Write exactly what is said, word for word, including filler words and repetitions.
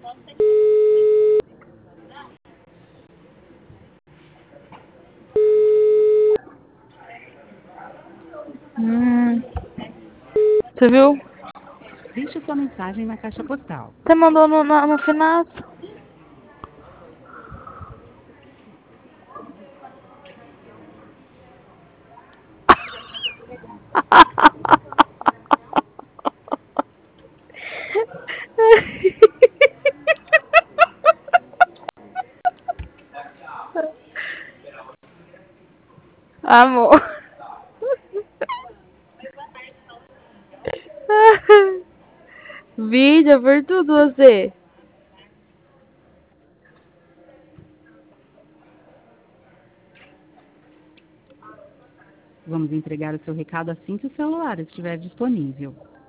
Hum. Você viu? Deixe sua mensagem na caixa postal. Você mandou no, no, no final. Amor. Vídeo por tudo você. Vamos entregar o seu recado assim que o celular estiver disponível.